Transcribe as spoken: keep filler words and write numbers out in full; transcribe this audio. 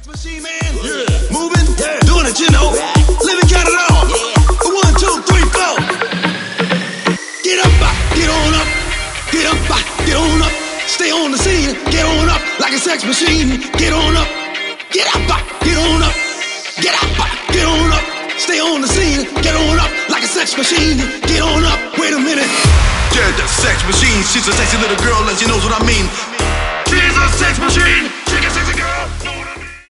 Machine man, yeah. Moving, yeah. Doing it, you know. Living, count it on. Yeah. One, two, three, four. Get up, uh, get on up. Get up, uh, get on up. Stay on the scene, get on up like a sex machine. Get on up, get up, uh, get on up. Get up, uh, get on up. Stay on the scene, get on up like a sex machine. Get on up, wait a minute. Yeah, the sex machine. She's a sexy little girl and she knows what I mean. She's a sex machine. She's a sexy girl.